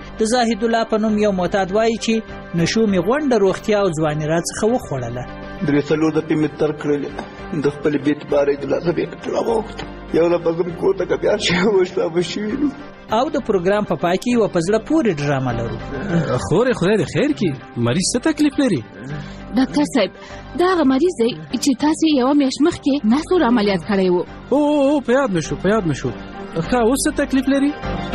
د زاهد الله په نوم یو معتاد وایي چې نشو مې غونډه روغتیا او ځواني راڅخه وخوړله. 3 دقیقې مې تر کړلې د خپل بیت بارې د لاسه بیت راوخت یو لا بغم کوته که بیا شي وشته بشي. او د پروګرام په پای کې یو په زړه پورې ډرامه لرو. خورې خدای دې خیر کړي. مریض څه تکلیف لري؟ ډاکټر صاحب دا هغه مریض دی چې تاسو یوه میاشت مخکې ناسور عملیات کړی و. او په یاد مې شو. ښه اوس څه تکلیف لري؟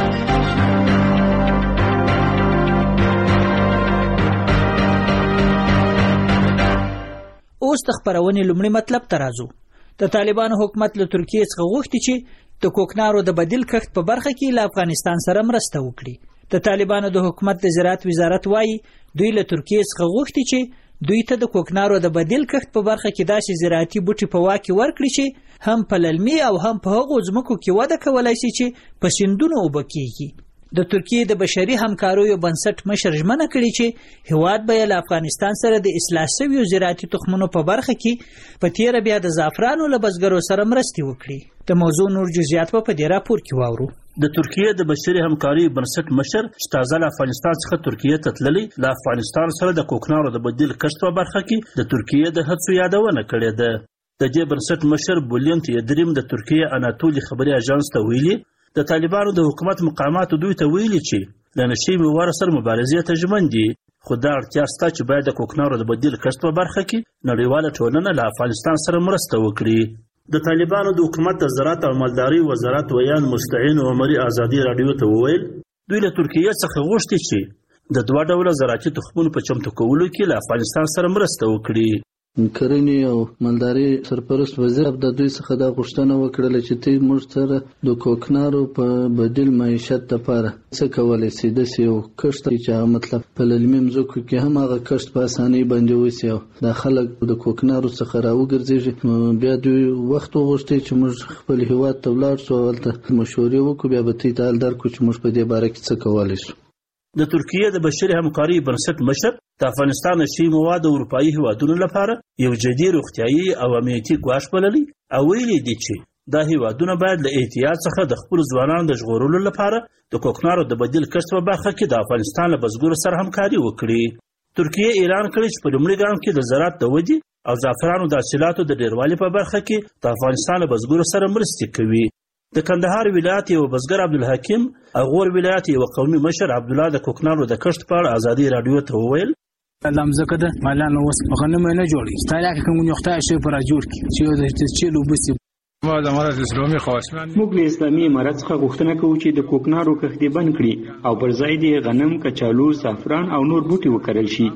اوس د خپرونې لومړی مطلب ته راځو. د طالبانو حکومت له ترکیې څخه غوښتي چې د کوکنارو د بدیل کښت په برخه کې له افغانستان سره مرسته وکړي. د طالبانو د حکومت د زراعت وزارت وایي دوی له ترکیې څخه غوښتي چې دوی ته د کوکنارو د بدیل کښت په برخه کې داسې زراعتي بوټي په واک کې ورکړي چې هم په للمي او هم په هغو ځمکو کې وده کولای شي چې په سیندونو اوبه کیږي. د ترکیې د بشري همکاریو بنسټ مشر ژمنه کړې چې هیواد به له افغانستان سره د اصلاح شویو زراعتي تخمونو په برخه کې په تیره بیا د زعفرانو له بزګرو سره مرستې وکړي. د موضوع نور جزئیات په دې راپور کې واورو. د ترکیې د بشري همکاریو بنسټ مشر چې تازه له افغانستان څخه ترکیې ته تللی له افغانستان سره د کوکنارو د بدیل کښت په برخه کې د ترکیې د هڅو یادونه کړې ده. د دې بنسټ مشر بولینت یدریم د ترکیې اناتولي خبري اژانس ته ویلي د طالبانو د حکومت مقاماتو دوی ته ویلي چې د نشي موارد سره مبارزې ته ژمن دي، خو دا اړتیا شته چې باید د کوکنارو د بدیل کښت په برخه کې نړیواله ټولنه له افغانستان سره مرسته وکړي. د طالبانو د حکومت د زراعت او مالدارۍ وزارت ویان مستعین عمري ازادي رادیو ته وویل دوی له ترکیې څخه غوښتي چې د 2 ډوله زراعتي تخمونو په چمتو کولو کې له افغانستان سره مرسته وکړي. کرنې او مالدارۍ سرپرست وزیر د دوی څخه دا غوښتنه وکړله چې دوی موږ سره د کوکنارو په بدیل معیشت لپاره څه کولی شي. داسې یو کښت چې هغه مطلب په للمي مځکو کې هم هغه کښت په اسانۍ باندې وشي او دا خلک د کوکنارو څخه راوګرځېږي. بیا دوی وخت وغوښتي چې موږ خپل هیواد ته ولاړ شو او هلته مشورې وکړو، بیا به دوی ته حال درکړو چې موږ په دې باره کې څه کولی شو. د ترکیې د بشري همکارۍ بنسټ مشر د افغانستان نشي مواد د اروپایي هیوادونو لپاره یو جدي روغتیایي او امنیتي ګواښ بللی او ویلي دي چې دا هیوادونه باید له احتیاط څخه د خپلو ځوانانو د ژغورلو لپاره د کوکنارو د بدیل کښت په برخه کې د افغانستان له بزګرو سره همکاري وکړي. ترکیې اعلان کړی چې په لومړي ګام کې د زراعت د ودې او زعفرانو د حاصلاتو د ډیروالي په برخه کې د افغانستان له بزګرو سره مرستې کوي. د کندهار ولایت یو بزګر عبدالحکیم او غور ولایت یو قومي مشر عبدالله د کوکنارو د کښت په اړه ازادي رادیو ته وویل لمزه کده مالانو وس غنم نه جوړي ستاله کوم یو خدای شي پر جوړ کی چې لو بس ما د امارات اسلامي خواستمان موږ له اسلامي امارات څخه غوښتنه کوو چې د کوکنارو کښت بند کړي او پر ځای د غنم، کچالو، زعفران او نور بوټي وکرل شي.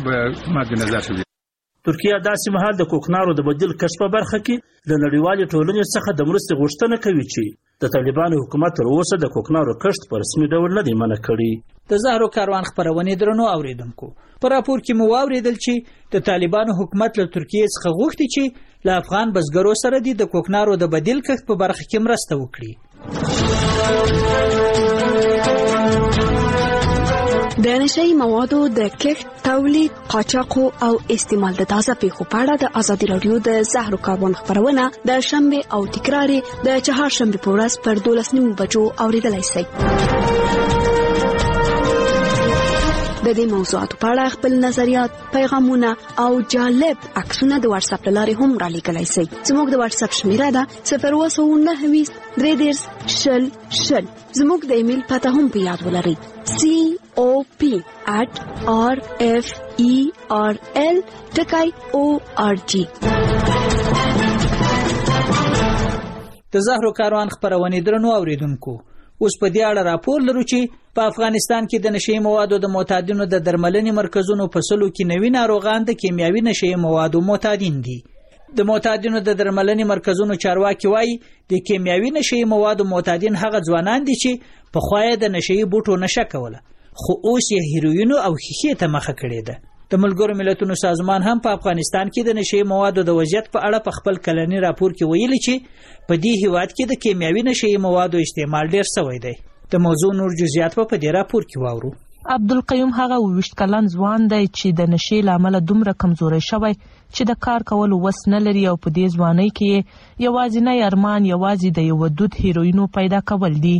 ترکیه داسې مهال د کوکنارو د بدیل کښت په برخه کې د نړیوالې ټولنې څخه د مرستې غوښتنه کوي چې د طالبانو حکومت تر اوسه د کوکنارو کښت په رسمي ډول نه دی منع کړی. د زهرو کاروان خپرونې درنو اوریدونکو، په راپور کې مو واوریدل چې د طالبانو حکومت له ترکیې څخه غوښتي چې له افغان بزګرو سره د کوکنارو د بدیل کښت په برخه کې مرسته وکړي. د نشئی موادو د کښت، تولید، قاچاق او استعمال د تازه پیښو په اړه د ازادي رادیو د زهرو کاروان خپرونه د شنبه او تکرار د چهارشنبه په ورځ پر 12:30 بجو اوریدلای شئ. د دې موضوعاتو په اړه خپل نظریات، پیغامونه او جالب عکسونه د واتس اپ لارې هم را لیږلی شئ. زموږ د واتس اپ شمیره ده 029233000. زموږ د ایمیل پته هم په یاد ولرئ cop@referl.org. د زهرو کاروان خپرونې درنو اوریدونکو، اوس په دې اړه راپور لرو چې په افغانستان کې د نشئی موادو د معتادینو د درملنې مرکزونو په سلو کې 90 ناروغان د کیمیاوي نشئی موادو معتادین دي. د معتادینو د درملنې مرکزونو چارواکي وایي د کیمیاوي نشئی موادو معتادین هغه ځوانان دي چې په خوای د نشئی بوټو نشه کوله، خو اوس یې هیروینو او خیخې ته مخه کړې ده. د ملګرو ملتونو سازمان هم په افغانستان کې د نشئی موادو د وضعیت په اړه په خپل کلنی راپور کې ویلي چې په دې هیواد کې د کیمیاوي نشئی موادو استعمال ډیر شوی دی. د موضوع نور جزئیات په دې راپور کې واورو. عبدالقیوم هغه 20 کلن ځوان دی چې د نشئی لامل دومره کمزوري شوی چې د کار کولو وس نه لري او په دې ځوانۍ کې یوازینی ارمان یوازې د یو ودود هیروینو پیدا کول دي.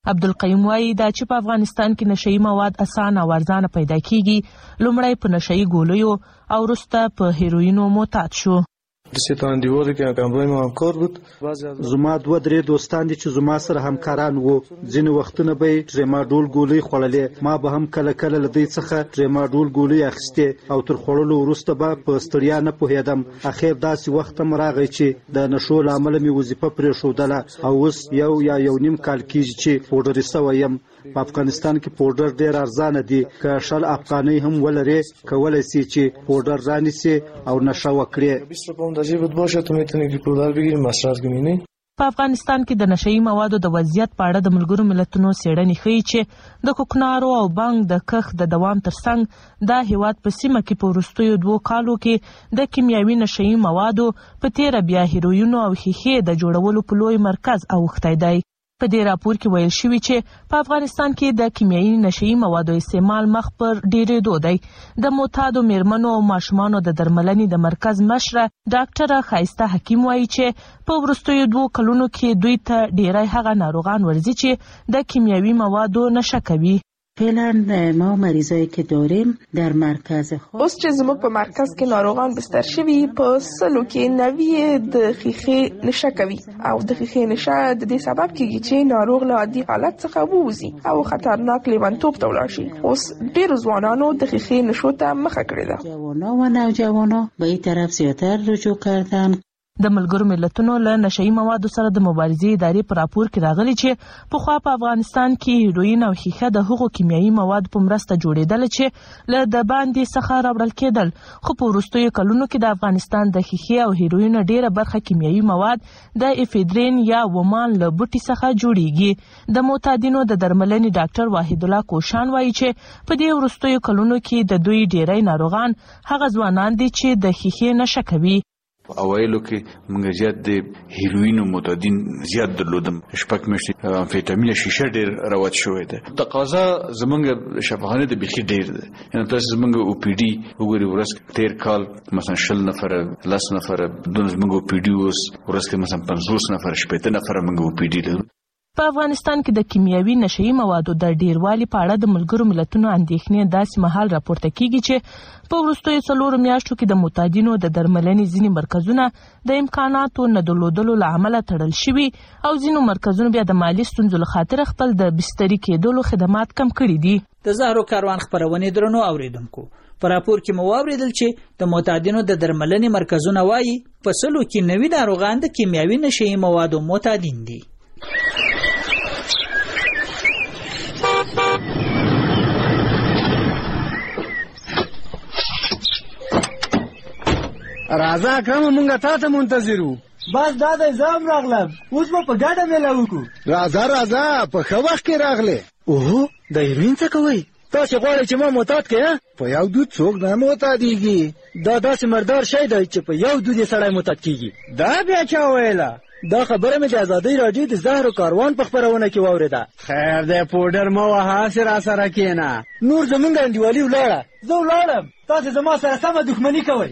عبدالقیوم وایي دا چې په افغانستان کې نشئی مواد اسانه او ارزانه پیدا کیږي لومړی په نشئی ګولیو او وروسته په هیروینو معتاد شو. ستان دیواره که همراه ما همکار بود. زما 2-3 دوستان دي چې زما سره همکاران وو. ځینې وختونه به ټریماډول ګولۍ خوړلې، ما به هم کله کله له دوی څخه ټریماډول ګولۍ اخیستې او تر خوړلو وروسته به په ستړیا نه پوهېدم. اخر داسې وخت هم راغی چې د نشو له امله مې وظیفه پرېښودله او اوس 1 یا 1.5 کال کېږي چې پوډري سوی یم. په افغانستان کې پوډر ډېر ارزانه دي، که 10 افغانۍ هم ولرې کولی سي چې پوډر رانیسي او نشه وکړې. 20 پوند جیبت باشه تو میتونی که پودر بگیری مصرف کنی نه. په افغانستان کې د نشئی موادو د وضعیت په اړه د ملګرو ملتونو څېړنې ښیي چې د کوکنارو او بانګ د کښت د دوام ترڅنګ دا هیواد په سیمه کې په وروستیو 2 کالو کې د کیمیاوي نشئی موادو په تیره بیا هیروینو او ښیښې د جوړولو په لوی مرکز اوښتی دی. په دې راپور کې ویل شوي چې په افغانستان کې د کیمیاوي نشئی موادو استعمال مخ پر ډیرېدو دی. د معتادو میرمنو او ماشومانو د درملنې د مرکز مشره ډاکټره ښایسته حکیم وایي چې په وروستیو 2 کلونو کې دوی ته ډیری هغه ناروغان ورځي چې د کیمیاوي موادو نشه کوي. فعلا ما مریضایی که داریم در مرکز اوس چې زموږ په مرکز کې ناروغان بستر شوي په 100 کې 90 د ښیښې نشه کوي او د ښیښې نشه د دې سبب کیږي چې ناروغ له عادي حالت څخه ووځي او خطرناک لیونتوب ته ولاړ شي. اوس ډېرو ځوانانو د ښیښې نشو ته مخه کړې ده. جوانان و نوجوانان به این طرف زیاتر رجوع کردن. د ملګرو ملتونو له نشئی موادو سره د مبارزې ادارې په راپور کې راغلي چې پخوا په افغانستان کې هیروین او ښیښه د هغو کیمیاوي موادو په مرسته جوړېدل چې له د باندې څخه راوړل کېدل، خو په وروستیو کلونو کې د افغانستان د ښیښې او هیروین ډیره برخه کیمیاوي مواد د افیدرین یا ومان له بوټي څخه جوړیږي. د معتادینو د درملنې ډاکټر واحد الله کوشان وایي چې په دې وروستیو کلونو کې د دوی ډیری ناروغان هغه ځوانان دي چې د ښیښې نشه کوي. اوایلو کې موږ زیات د هیروین او معتادین زیات درلودم. شپږ میاشتې امفیتامین شیشه ډیر راوت شوې ده. تقاضا زمونږ شفاخانه د بخي ډیر ده. یعنی تاسو زمونږ او پی ډي وګورئ ورځ تیر کال مثلا 10 نفر 10 نفر دونه زمونږ او پی ډي اوس ورځ کې مثلا 50 نفر 60 نفر موږ او پی ډي لرو. په افغانستان کې د کیمیاوي نشئی موادو د ډیروالي په اړه د ملګرو ملتونو اندېښنې داسې مهال راپورته کیږي چې په وروستیو 4 میاشتو کې د معتادینو د درملنې ځینې مرکزونه د امکاناتو نه درلودلو له امله تړل شوي او ځینو مرکزونو بیا د مالي ستونزو له خاطره خپل د بستري کېدلو خدمات کم کړي دي. د زهرو کاروان خپرونې درنو اوریدونکو، په راپور کې مو واوریدل چې د معتادینو د درملنې مرکزونه وایي په 100 کې 90 ناروغان د کیمیاوي نشئی موادو معتادین دي. راځه کوم مونږه تا ته منتظرو. بس دا د زام راغلم، اوس به په ګډه میله وکړو. راځه په ښه وخت کې راغلې. اوه د هیروین څه کوئ؟ تاسې غواړئ چې ما معتاد کړې؟ په یو دود څوک نه معتادېږي. دا داسې مردار شی دی چې په یو دود یې سړی معتاد کېږي. دا بیا چا ویله؟ دا خبره مې د ازادۍ راډیو د زهرو کاروان په خپرونه کې واورېده. خیر دی پوډر مه وهه، هسې راسره کښېنه. نور زمونږ انډیوالي ولاړه، زه ولاړم، تاسې زما سره سمه دښمني کوئ.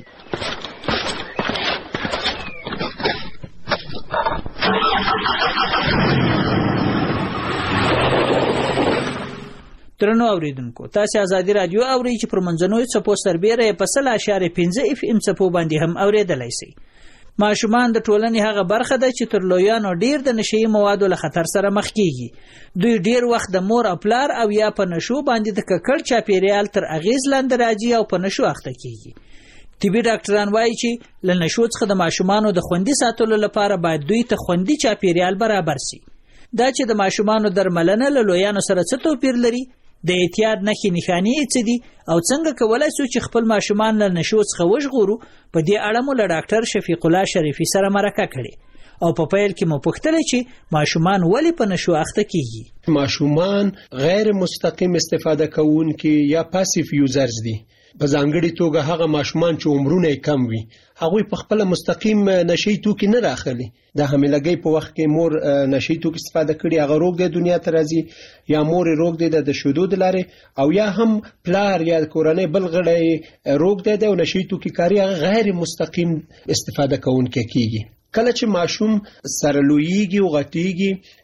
درنو اوریدونکو، تاسو ازادي رادیو اورئ چې پر منځنوي څپو سربېره په 100.5 FM څپو باندې هم اوریدلای شئ. ماشومان د ټولنې هغه برخه ده چې تر لویانو ډیر د نشئی موادو له خطر سره مخ کیږي. دوی ډیر وخت د مور او پلار او یا په نشو باندې د ککړ چاپیریال تر اغیز لاندې راځي او په نشو اخته کیږي. طبي ډاکټران وایي چې له نشو څخه د ماشومانو د خوندي ساتلو لپاره باید دوی ته خوندي چاپیریال برابر شي. دا چې د ماشومانو درملنه له لویانو سره څه توپیر لري، د اعتیاد نښې نښانې څه دي او څنګه کولای شو چې خپل ماشومان له نشو څخه وژغورو، په دې اړه مو له ډاکټر شفیق الله شریفي سره مرکه کړې او په پیل کې مو پوښتل چې ماشومان ولې په نشو اخته کیږي. ماشومان غیر مستقیم استفاده کوونکي یا پاسیو یوزرز دي. په ځانګړي توګه هغه ماشومان چې عمرونه کم وي، هغوی په خپل مستقیم نشئی توکي نه راخلي. د حاملګۍ په وخت کې مور نشئی توکي استفاده کړي، هغه روغ دی دنیا ته راځي، یا مور روغ دی د شیدو د لارې، او یا هم پلار یا کورنۍ بل غړی روغ دی او نشئی توکي کاری هغه غیر مستقیم استفاده کوونکی کیږي. کله چې ماشوم سره لویږي او غټیږي،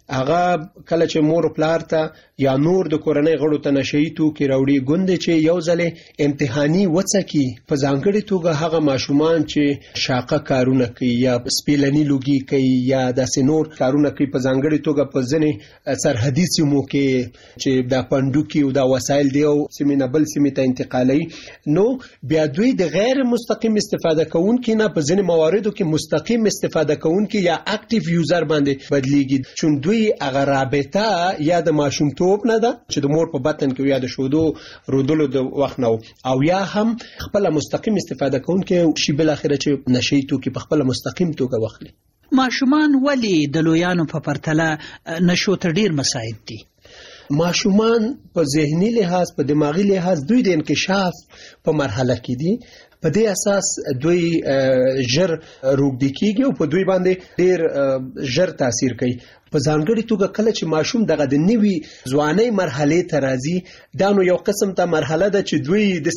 هغه کله چې مور پلار ته یا نور د کورنۍ غړو ته نشئی توکي راوړي ګوندې چې یو ځلې امتحاني وڅکي په ځانګړې توګه هغه ماشومان چې شاقه کارونه کوي یا سپیلني لوګي کوي یا داسې نور کارونه کوي په ځانګړې توګه په ځینې سرحدي سیمو کې چې دا پندوکي او دا وسایل دی او سیمې نه بل سیمې ته انتقالوي نو بیا دوی د غیر مستقیم استفاده کوونکي نه په ځینې مواردو کې مستقیم استفاده کوونکي یا اکټیو یوزر باندې بدلیږي چون دوی هغه رابطه یا د ماشومتوب نه ده چې د مور په بطن کې یا د شودو رودلو د وخت نه او یا هم خپل مستقیم استفاده کوونکي شی بل اخره چې نشئی توکي په خپل مستقیم توګه واخلي. ماشومان ولی د لویانو په پرتله نشو ته ډیر مساعد دي؟ ماشومان په ذهني لحاظ په دماغي لحاظ دوی د انکشاف په مرحله کې دي په دې اساس دوی ژر روږدي کیږي او په دوی باندې ډیر ژر تاثیر کوي په ځانګړي توګه کله چې ماشوم دغه د نوي ځوانۍ مرحله ته راځي دا نو یو قسم ته مرحله ده چې دوی د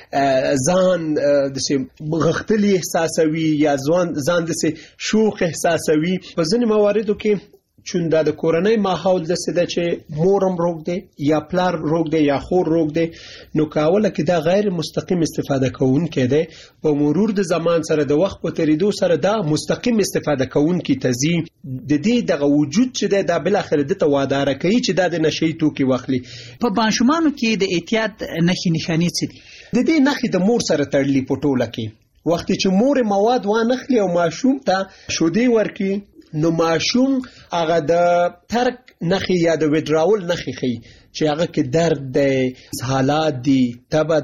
ځان د غختلی احساسوي یا ځان د شوخ احساسوي په ځینې مواردو کې چون دا د کورنۍ ماحول د سده چې مورم روغ دی یا پلار روغ دی یا خور روغ دی نو کاوله کې دا غیر مستقیم استفاده کوونکی دی په مرور د زمان سره د وخت په تیریدو سره دا مستقیم استفاده کوونکی تزي د دې دغه وجود چې دا بل اخر د توادار کوي چې دا د نشئی توکي واخلي. په ماشومانو کې د احتیاط نښې نښانې څه دي؟ د دې نښې د مور سره تړلي په ټوله کې وخت چې مور مواد وانخلي او ماشوم ته شودي ورکي نو ماشوم هغه د ترک نخي یا د وډراول نخي خي چې هغه کې درد دی حالات دي تبه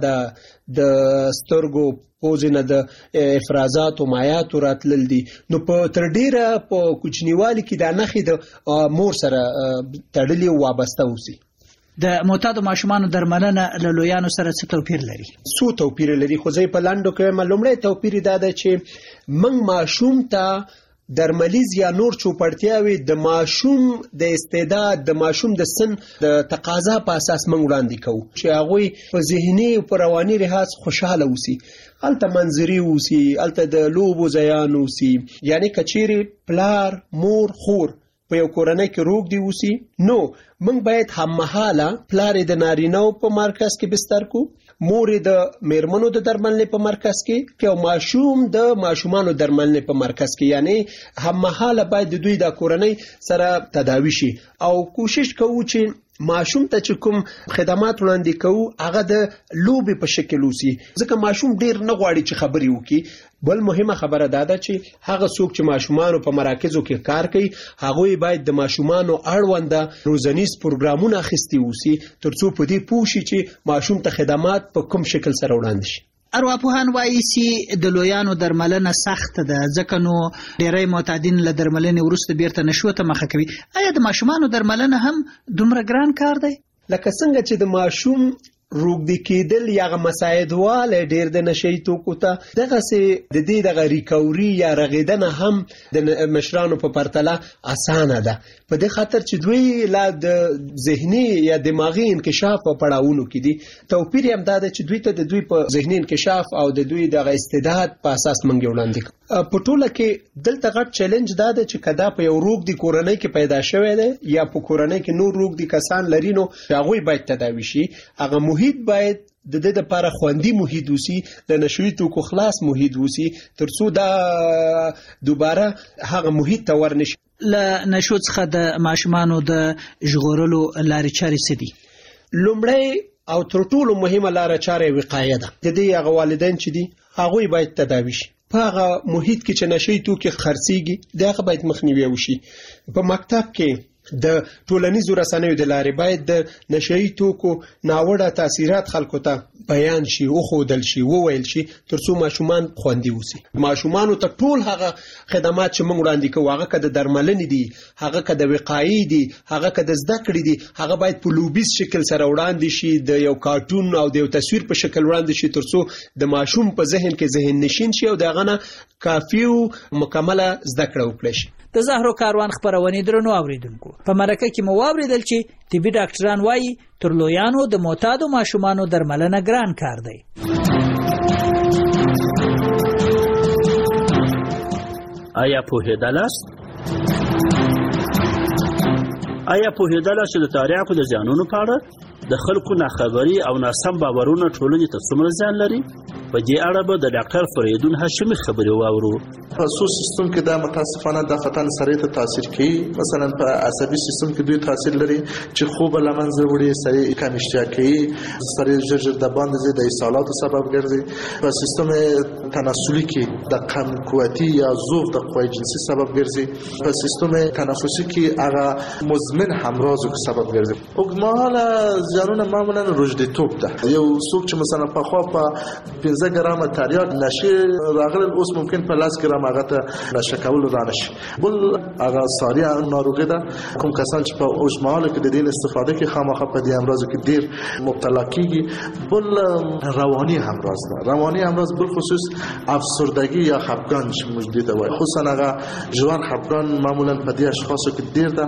د سترګو پوزنه د افرازات او مایات راتلل دي نو په تر ډیره په کوچنیوالي کې د نخي د مور سره تړلي او وابسته اوسي. د معتادو ماشومانو درملنه له لویانو سره څه توپیر لري؟ څو توپیر لري خو زه په لاندو کې معلومه توپیر دا ده چې من ماشوم ته درملیز یا نور چوپړتیاوي د ماشوم د استعداد د ماشوم د سن د تقاضا په اساس موږ وړاندې کوو چې هغه په ذهني او رواني لحاظ خوشاله اوسي الته منځري اوسي الته د لوبو ځایان اوسي یعنی کچيري پلار مور خور په یو کورنۍ کې روغ دی اوسي نو موږ باید هممهاله پلار د نارینه‌و په مرکز کې بستر کو مور د میرمنو د درملنې په مرکز کې او ماشوم د ماشومانو درملنې په مرکز کې یعنی هممهاله باید د دوی د کورنۍ سره تداوی شي او کوشش کوو چې ماشوم ته چې کوم خدمات وړاندې کوو هغه د لوبې په شکل وسی ځکه ماشوم ډیر نه غواړي چې خبري وکړي بل مهمه خبره ده چې هغه څوک چې ماشومانو په مراکزو کې کار کوي هغه باید د ماشومانو اړوند روزنیز پروګرامونه اخیستي وسی ترڅو په دې پوه شي چې ماشوم ته خدمات په کوم شکل سره وړاندې شي. ارواپوهان وایي چې د لویانو درملنه سخت ده ځکه نو ډېری معتادین له درملنې وروسته بیرته نشو ته مخه کوي. آیا د ماشومانو درملنه هم دومره ګران کار دی؟ لکه څنګه چې د ماشوم روغدي کېدل یا مساعدواله ډیر د نشئی توکو ته دغه سي د دې د ریکوري یا رغیدنه هم د مشرانو په پرتله اسانه ده په دې خاطر چې دوی لا د ذهني یا دماغي انکشاف په پړاوونو کې دي توپیر هم دا چې دوی ته د دوی په ذهني انکشاف او د دوی د استعداد په اساس منګ وړاندې په ټوله کې دلته غټ چیلنج دا ده چې کدا په یو روغ دی کورنۍ کې پیدا شوی دی یا په کورنۍ کې نور روغ دی کسان لري نو هغه باید تداوی شي هغه محیط باید د دې لپاره خوندي محیط وسی د نشوي توکو خلاص محیط وسی ترڅو دا دوباره هغه محیط ته ورنشي. له نشو څخه د ماشومانو د ژغورلو لارې چارې څه دي؟ لومړی او تر ټولو مهمه لاره چاره وقایه ده. د دې هغه والدین چې دي هغه باید تداوی شي په هغه محیط کې چې نشي توکي خرڅيږي دغه باید مخنیوي وشي. په مکتب کې د ټولنیزو رسنیو د لارې باید د نشئی توکو ناوړه تاثیرات خلکو ته بیان شي او خودل شي وویل شي ترڅو ماشومان خوندي وسی. ماشومانو ته ټول هغه خدمات چې موږ وړاندې کوو هغه کده درملنې دي هغه کده وقایي دي هغه کده زده کړې دي هغه باید په لوبیز شکل سره وړاندې شي د یو کارټون او د یو تصویر په شکل وړاندې شي ترڅو د ماشوم په ذهن کې ذهن نشین شي او دغه نه کافي او مکمله زده کړه وکړي شي. د زهرو کاروان خبرونه درنو اوریدونکو په مرکه کې مو اوریدل چې طبي ډاکټران وایي تر لویانو د معتادو ماشومانو درملنه ګران کار دی. آیا پوهیدلاست آیا پوهېدله چې د تریاکو د زیانونو په اړه د خلکو ناخبري او ناسم باورونه ټولنې ته څومره زیان لري؟ په دې اړه به د ډاکټر فریدون هاشمي خبرې واورو. په سو سیستم کې دا متاسفانه د فتن سره ته تاثیر کوي. مثلا په عصبي سیستم کې دوی تاثیر لري چې خوب لمنځه وړي، سړی کم اشتها کوي، سړی ژر د باندې د اسهالاتو سبب ګرځي. په سیستم تناسلي کې د کم قوتي یا ضعف د قوی جنسي سبب ګرځي. په سیستم تنفسي کې هغه مزمن همراز سبب ګرځي. اوږدمهاله زیانونه معمولا روږديتوب ده. یو څوک چې مثلا په خوا په 15 ګرامه تریاک نشي راغلی، اوس ممکن په 10 ګرام هغه ته نشه کول رانشي. بل هغه ساري ناروغي ده. کوم کسان چې په اوږدمهاله کې د دې استفاده کې خامخا په دې امراض کې ډیر مبتلا کیږي. بل رواني همراز ده. رواني همراز بل خصوص افسردگی یا خفګان چې موږ دې ته وایو، خصوصا هغه ژور خفګان معمولا په دې اشخاصو کې ډیر ده.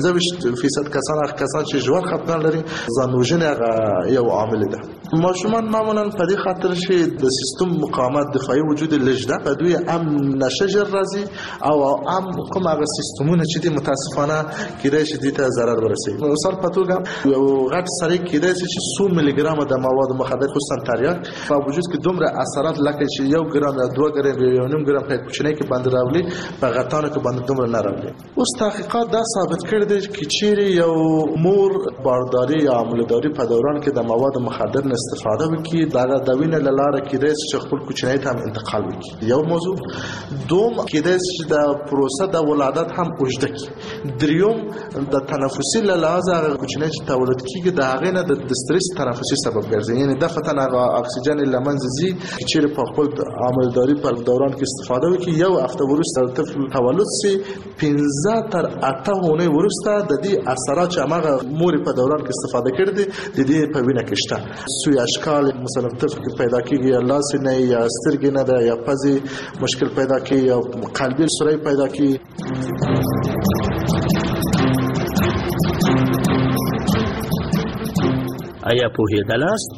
15% کسان چې ژور خفګان لري ځانوژنه یو عامل ده. ماشومان معمولا په دې خاطر چې د سیستم مقاومت دفاعي وجود لږ ده، په دوی هم نشه ژر راځي او هم کوم هغه سیستمونه چې د متاسفانه کېدای شي دې ته ضرر ورسوي. مثال په توګه یو غټ سړی کېدای شي چې 100 ملي ګرام د مواد مخدر خصوصا تریاک په وجود کې دومره اثرات لکه چې 1 ګرام یا 2 ګرام یا 1.5 ګرام په کوچنۍ کې باندې راولي، په غټانو کې باندې دومره نه راولي. اوس تحقیقات دا ثابت کړي دي چې چیرې یو مور بارداری یا عملداری په دوران کې د مواد مخدر نه استفاده وکړي، دا د وینې له لارې کېدای شي چې خپل کوچنۍ ته هم انتقال وکړي. یو موضوع. دوم کېدای شي چې د پروسه د ولادت هم اوږده کړي. دریوم د تنفسي له لحاظه هغه کوچنۍ چې تولد کېږي د هغې نه د سترس تنفسي سبب ګرځي، یعنې دفعتاً هغه اکسیجن له منځه ځي. چیرې په خپل عملداري په دوران کې استفاده وکړي، یو هفته وروسته د طفل تولد سي 15 تر 8 اونۍ وروسته د دې اثرات چې هغه مور په دوران کې استفاده کړي دي د دې په وینه کې شته. سوی اشکال مثلا طفل کې پیدا کېږي، یا لاس نه یا سترګې نه ده یا پزې مشکل پیدا کېږي یا قلبي سوري پیدا کېږي. آیا پوهېدلاست؟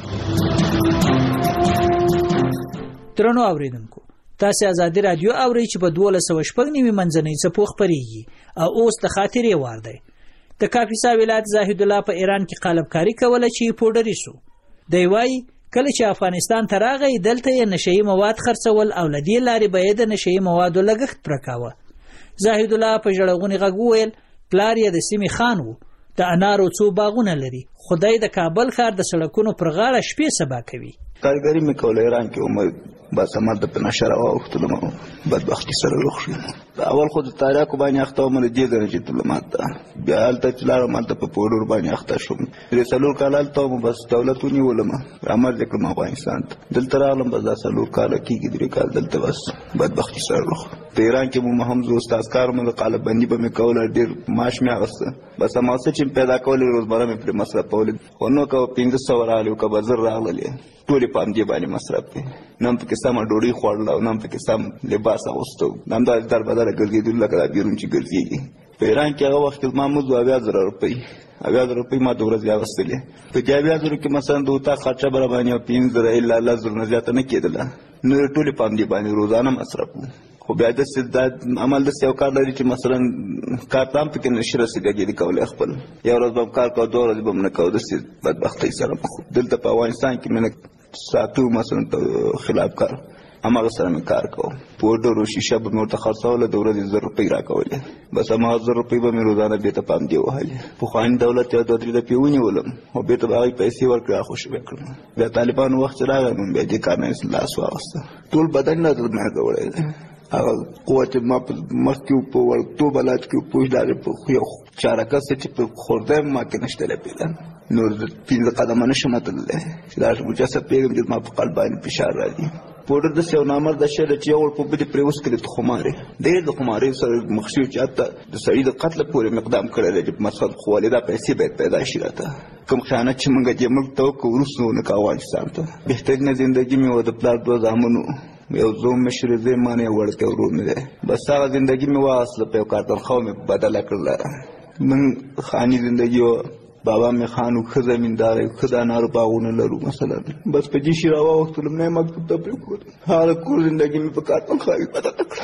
درنو اوریدونکو، تاسو ازادي رادیو اورئ چې په 1290 منځنۍ څپو خپرېږي او اوس د خاطرې وار دی. د کاپیسا ولایت زاهد الله په ایران کې قالبکاری کوله چې پوډري شو. دی وایي کله چې افغانستان ته راغی دلته یې نشئی مواد خرڅول او لدې لارې به یې د نشئی موادو لګښت پرکاوه. زاهد الله په ژړغوني غږ وویل پلار یې د سیمې خان و، د انارو څو باغونه لري، خدای د کابل ښار د سړکونو پر غاړه شپې سبا کوي. کارګري مې کوله ایران کې عمر بس ماده په نشه راوختلم، بدبختي سره روغ شوم. اول خو د تریاکو باندې اخته وم، د دې درجې ډیپلومات ده. بیا هلته چې لاړم هلته په پوډر باندې اخته شوم. 3 کاله هلته وم، بس دولت ونیولم، رامر دې کړم افغانستان ته. دلته راغلم بس دا 4 کاله کېږي، 3 کال دلته بس بدبختي سره روغ. په ایران کې مو هم زه استاد کار مې د قالب بندي به مې کوله، ډېر معاش مې اخیسته. بس هماغه څه چې پیدا کولې روزمره مې پرې مصرفولې. خو نو که 1500 راغلي او که به 1000 راغللې ټولې په همدې باندې مصرف کړې. نه هم پکې سمه ډوډۍ خوړله او نه هم پکې سم لباس اغوسته. همداسې در بدله ګرځېدلو لکه دا بیرون چې ګرځېږي. په ایران کې هغه وخت کې زما مزد 80,000 روپۍ 80,000 روپۍ ما د ورځې اخیستلې. په دې 80,000 کې مثلا د اطاق خرچه به راباندې 5,000 الا 10,000 نه زیاته نه کېدله. نو ټولې په همدې باندې روزانه مصرف وو. خو بیا داسې دا عمل داسې یو کار لري چې مثلا کار ته هم پکې نشي رسېدګي کولی خپل. یو ورځ به م کار کوه، 2 ورځې به م نه کوه، داسې بدبختۍ سره مخ. دلته په افغانستان کې مې ساتو مثلا خلاف کار هماغه سره مې کار کوم. پوډر او شیشه به مې ورته خرڅوله، د ورځې 1000 روپۍ راکولې. بس هماغه 1000 روپۍ به مې روزانه بېرته په همدې وهلې. پخواني دولت یو 2-3 دفعې ونیولم او بېرته به هغوی پیسې ورکړې، راخوشي به یې کړم. بیا طالبانو وخت چې راغی نو بیا دې کار نه لاس واخیسته. ټول بدن نه درمه کولی دی. هغه قوه چې ما په مخکې په وړکتوب حالات کې پوه د هغې په یو چارکس چې په خورده یم ما کې نشته لپېده. نور 15 قدمه نشم تللی چې دا مجسد پرېږدم چې زما په قلب باندې فشار راځي. پوډر داسې یو نامرده شی ده چې یو ور په بلې پرې وڅکلې د خمارې ډېر د خمارۍ سره مخ شوي چې حتی د سړي د قتله پورې مقدام کړی دی چې په مصرف خو ولې دا پیسې باید پیدا شي راته. کوم خیانت چې موږ دې ملک ته وکړو وروسته ونه که افغانستان ته. بهترینه زندګي مې وه د پلار 2 زامنو، یو زوم مشر دی، ما نه یو وړکی ورور مې دی. بس هغه زندګي مې واخیستله، په یو کار تنخواه مې بدله کړله. من خاني زندګي وه، بابا مې خان و، ښه زمیندار یو، ښه د انارو باغونه لرو مثلا. بس په دې شي راواوښتلم، نه یې مکتوب ته پرېښودم. هغه کور زندګي مې په کار تنخواه بدله کړه.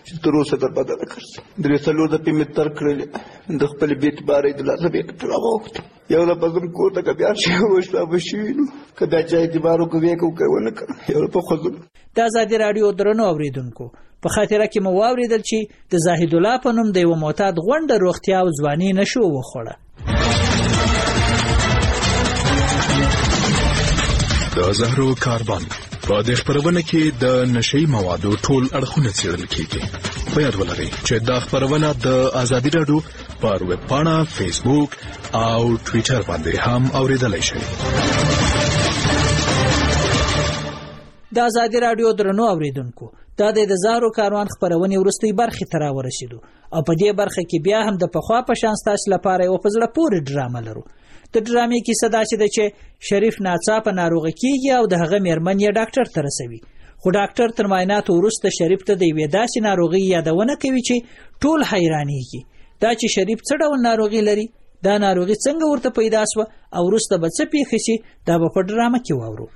چې تر اوسه در بدله کړم. 3 دفعې مې تر کړلې، د خپلې بې اعتبارۍ د لاسه بې کټ راواوښتم. یو دفعه ځم کور ته، که بیا شی وشوه به شوي نو، که بیا چا اعتبار وکړو ویې کوو، که یې ونه کړه. یو دفعه خو ځم. د ازادي راډیو درنو اوریدونکو، په خاطره کې مو واورېدل چې د زاهد الله په نوم د یوه معتاد غونډه روغتیا او ځواني نشو وخوړه. د زهرو کاربن په دې خپرونه کې د نشئی موادو ټول اړخونه څېړل کیږي. په یاد ولرئ چې دا خپرونه د ازادي راډیو پر ویب پاڼه، فیسبوک او ټویټر باندې هم اوریدلای شئ. د ازادي راډیو درنو اوریدونکو، دا د زهرو کاروان خپرونې وروستۍ برخې ته راورسېدو او په دې برخه کې بیا هم د پخوا په شان ستاسو لپاره یوه په زړه پورې ډرامه لرو. د ډرامې کیسه داسې ده چې شریف ناڅاپه ناروغه کیږي او د هغه میرمن یې ډاکټر ته رسوي، خو ډاکټر تر معایناتو وروسته شریف ته د یوې داسې ناروغۍ یادونه کوي چې ټول حیرانېږي. دا چې شریف څه ډول ناروغي لري، دا ناروغي څنګه ورته پیدا شوه او وروسته به څه پیښه شي، دا به په ډرامه کې واورو.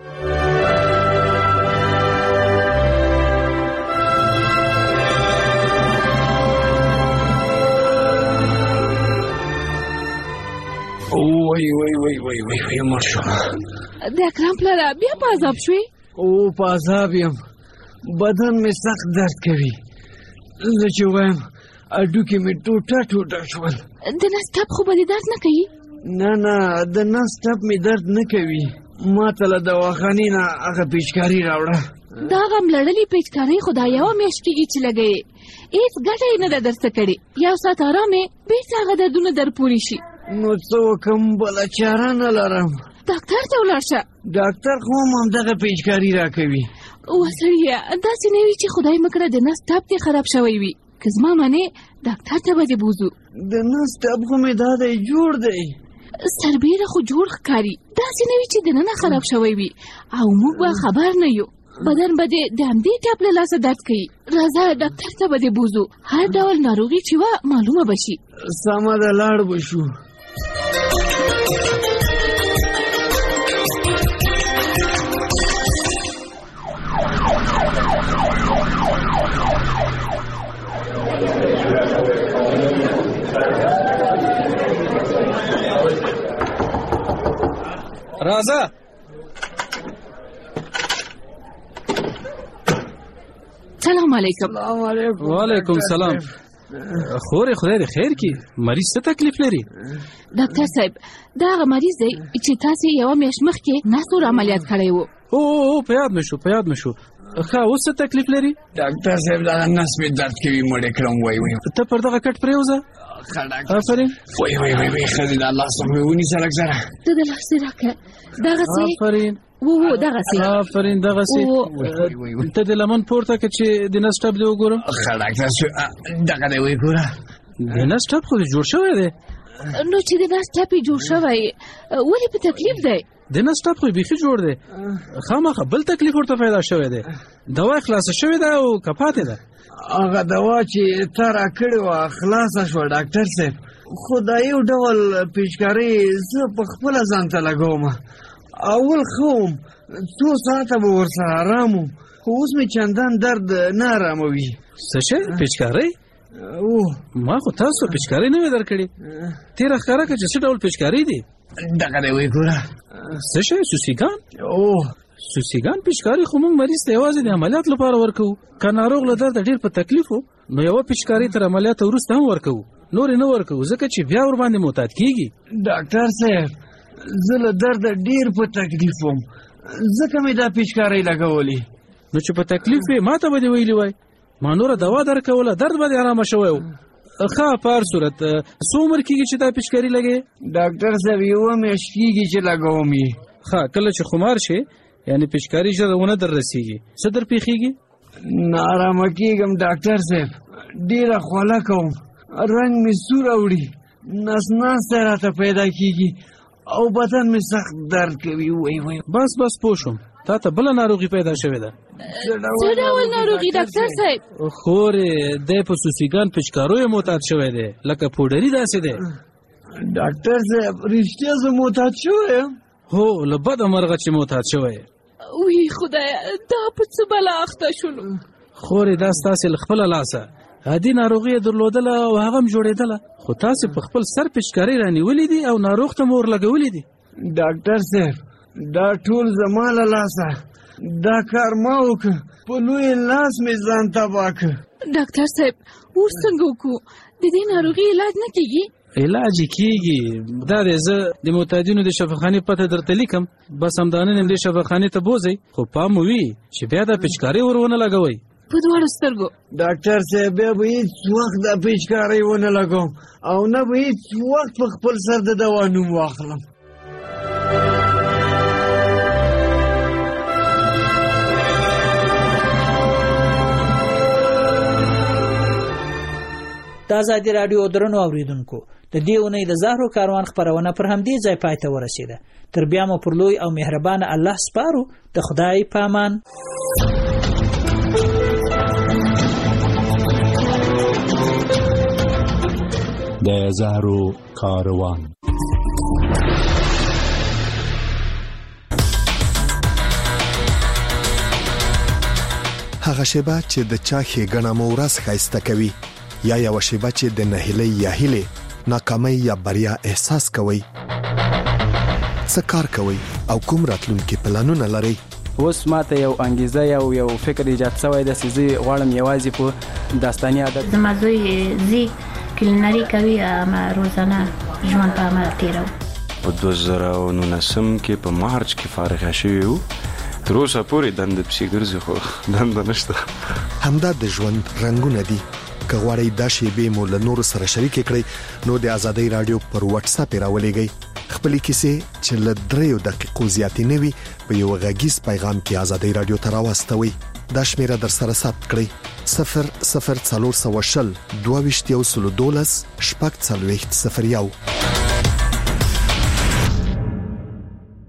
وای مړ شوم. د اکرم پلاره بیا په عذاب شوې؟ په عذاب یم، بدن مې سخت درد کوي. زه چې وایم هډوکي مې ټوټه شول. د نس ټپ خو به دې درد نه کوي؟ نه د نس ټپ مې درد نه کوي. ما ته له دواخانې نه هغه پیچکاري راوړه. دا هغه ملړلې پیچکارۍ خو دا یوه میاشت کېږي چې لګوې، هېڅ ګټه یې نه ده درته کړې. یو ساعت ارام یې بېرته هغه دردونه در پورې شي. نو څه وکړم، بله چاره نه لرم. ډاکټر ته ولاړ شه. ډاکټر خو هم همدغه پیچکاري راکوي. وسړیه داسې نه وي چې خدای مه کړه د نس ټپ دې خراب شوی وي. که زما منې ډاکټر ته به دې بوځو. د نس ټپ خو مې دا دی جوړ دی، سربیره خو جوړ ښکاري. داسې نه وي چې دننه خراب شوی وي او موږ به خبر نه یو. بدن به دې د همدې ټپ له لاسه درد کوي. راځه ډاکټر ته به دې بوځو، هر ډول ناروغي چې وه معلومه به شي. سمه ده، لاړ به شو. راځه. سلام علیکم. وعلیکم سلام. خورې خدای دې خیر کړي. مریض څه تکلیف لري؟ ډاکټر صاحب دا هغه مریض دی چې تاسې یوه میاشت مخکې ناسور عملیات کړی و. او په یاد مې شو. ښه اوس څه تکلیف لري؟ ډاکټر صاحب دا نس مې درد کوي، مړ یې کړم. وای ته پر دغه کټ پرېوځه. آفرین. وای ښځې د الله څخه مې ونیسه لږ زره. ته د لاس دې راکړه. دغسې. آفرین. دغسې. آفرین دغسې. ته د لمن پورته کړه چې د نس ټپ دې وګورم. ښه ډاکټر صاحب دغه دې وګوره. د نس ټپ خو دې جوړ شوی دی. نو چې د نس ټپ یې جوړ شوی ولې په تکلیف دی؟ د نس ټپ خو بیخي جوړ دی، خامخا بل تکلیف ورته پیدا شوی دی. دوا خلاصه شوې ده او که پاتې ده؟ هغه دوا چې تا راکړې وه خلاصه شوه ډاکټر صاحب، خو دا یو ډول پیچکارۍ زه په خپله ځان ته لګوم. اول ښه وم، څو ساعته به ورسره ارام وم، خو اوس مې چندان درد نه اراموي. څه شی؟ پیچکارۍ؟ ما خو تاسو پیچکارۍ نه وې درکړې. تېره ښکاره کړه چې څه ډول پیچکارۍ دي؟ دغه دی وګوره. څه شی؟ سوسیګان؟ سوسیګان پیچکارۍ خو موږ مریض ته یوازې د عملیات لپاره ورکوو. که ناروغ له درده ډېر په تکلیف و نو یوه پیچکارۍ تر عملیاته وروسته هم ورکوو، نورې نه ورکوو ځکه چې بیا ورباندې معتاد کېږي. ډاکټر صاحب زه له درده ډېر په تکلیف وم، ځکه مې دا پیچکارۍ لګولې. نو چې په تکلیف وې ما ته به دې ویلي وای، ما نوره دوا درکوله، درد به دې ارامه شوی و. ښه په هر صورت څو عمر کېږي چې دا پیچکاري لګې؟ ډاکټر صاحب یوه میاشت کېږي چې لګوم یې. ښه کله چې خمار شې یعنې پیچکاري ژر ونه در رسېږي څه در پېښېږي؟ ناارامه کېږم ډاکټر صاحب، ډېره خوله کوم، رنګ مې سور اوړي، نس ناستی راته پیدا کېږي او بدن مې سخت درد کوي. وای بس پوه شوم، تا ته بله ناروغي پیدا شوې ده. څه ډول ناروغي ډاکټر صاحب؟ خورې دی په سوسیګان پیچکاریو معتاد شوی دی، لکه پوډري داسې دی. ډاکټر صاحب رښتیا زه معتاد شوی یم؟ هو له بده مرغه چې معتاد شوی. وی خدایه دا په څه بلا اخته شولو. خورې دا ستاسې له خپله لاسه عادي ناروغي یې درلودله او هغه هم جوړېدله خو تاسې په خپل سر پیچکارۍ رانیولې دي او ناروغ ته مو ورلګولې دي. ډاکټر صاحب دا ټول زما له لاسه دا کار ما وکړ په لوی لاس مې ځان تباه کړ. ډاکټر صاحب اوس څنګه وکړو د دې ناروغي علاج نه کیږي؟ علاج کیږي دا دی زه د معتادینو د شفاخانې پته درته لیکم بس همدا نن دې شفاخانې ته بوځئ خو پام وي چې بیا دا پیچکارۍ ور ونه لګوئ په دواړو سترګو. ډاکټر صاحب بیا به هېڅ وخت دا پیچکارۍ ونه لګوم او نه به هېڅ وخت په خپل سر د دوا نوم واخلم. د ازادي راډیو درنو اوریدونکو د دې اونۍ د زهرو کاروان خپرونه پر همدې ځای پای ته ورسېده. تر بیا مو پر لوی او مهربانه الله سپارو. د خدای پامان. د زهرو کاروان. هغه شیبه چې د چا ښېګڼه مو ورځ ښایسته کوي یا یو شیبه چې د نهیلۍ یا هیلې ناکامۍ یا بریا احساس کوي. څه کار کوي او کوم راتلونکي پلانونه لري؟ اوس ماته یو انګیزه یو فکر ایجاد شوی دی چې زه غواړم یوازې په داستاني عادت زما زوی زی کلینري کوي اما روزانه ژوند په عمل تیرو. په 2019 کې په مارچ کې فارغ شوی وو. تر اوسه پورې دنده پسې ګرځي خو دنده نشته. همدا د ژوند رنګونه دي. که غواړئ دا شیبې مو له نورو سره شریکې کړئ نو د ازادۍ راډیو پر واتس اپ راولېږئ. خپلې کیسې چې له 3 دقیقو زیاتې نه وي په یو غږیز پیغام کې ازادۍ راډیو ته راواستوئ. دا شمیره در سره ثبت کړئ 00420 22 12 شپږ 40 01.